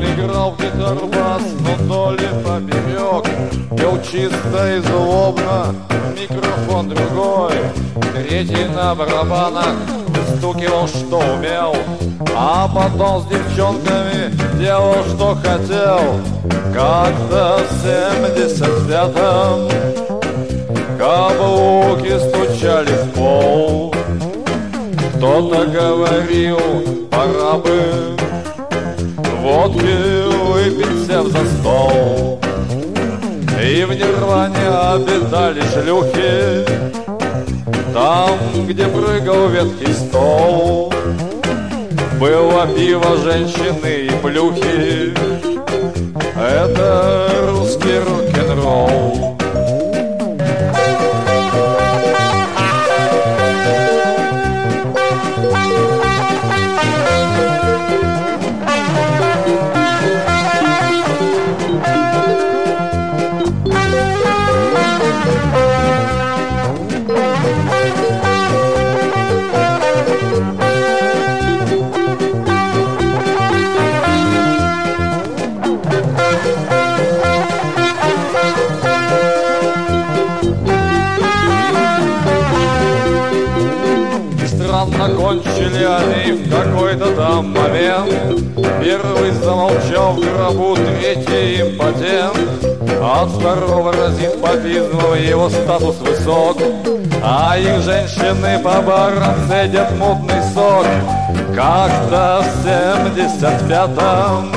играл в гитар-бас, но доли поперек. Пел чисто и злобно, микрофон другой. Третий на барабанах стукивал, что умел, а потом с девчонками делал, что хотел. Как-то в 75-м каблуки стучали в пол. Кто-то говорил, пора бы водки выпить, сев за стол. И в Нирване обитали шлюхи, там, где прыгал ветхий стол. Было пиво, женщины и плюхи, это русский рок-н-ролл. Закончили они в какой-то там момент. Первый замолчал в гробу, третий импотент. От второго разит попизмом, его статус высок, а их женщины по барам цедят мутный сок. Как-то в 75-м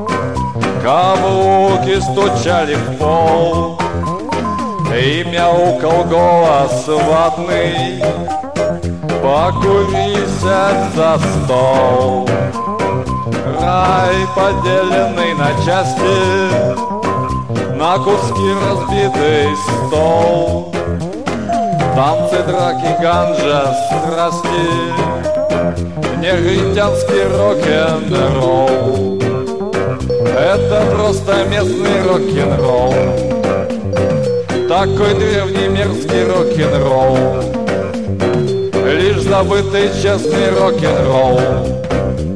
каблуки стучали в пол, и мяукал голос ватный: покури, сядь за стол. Рай, поделенный на части, на куски разбитый стол. Танцы, драки, ганджа, страсти, негритянский рок-н-ролл. Это просто местный рок-н-ролл, такой древний мерзкий рок-н-ролл, лишь забытый честный рок-н-ролл.